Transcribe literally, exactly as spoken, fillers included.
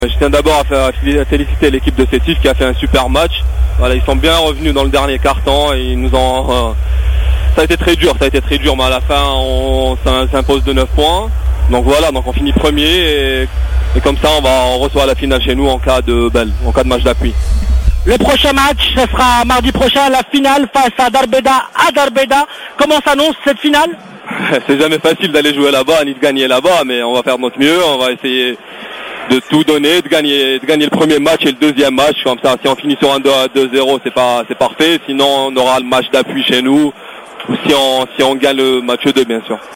Je tiens d'abord à, faire, à féliciter l'équipe de Sétif qui a fait un super match. Voilà, ils sont bien revenus dans le dernier quart-temps et ils nous ont. Euh, ça a été très dur, ça a été très dur, mais à la fin on s'impose de neuf points. Donc voilà, donc on finit premier et, et comme ça on va on reçoit la finale chez nous en cas de belle, en cas de match d'appui. Le prochain match, ce sera mardi prochain, la finale face à Darbeda à Darbeda. Comment s'annonce cette finale? C'est jamais facile d'aller jouer là-bas ni de gagner là-bas, mais on va faire de notre mieux, on va essayer de tout donner, de gagner, de gagner le premier match et le deuxième match. Comme ça, si on finit sur un deux zéro, c'est pas, c'est parfait. Sinon, on aura le match d'appui chez nous. Ou si on, si on gagne le match deux, bien sûr.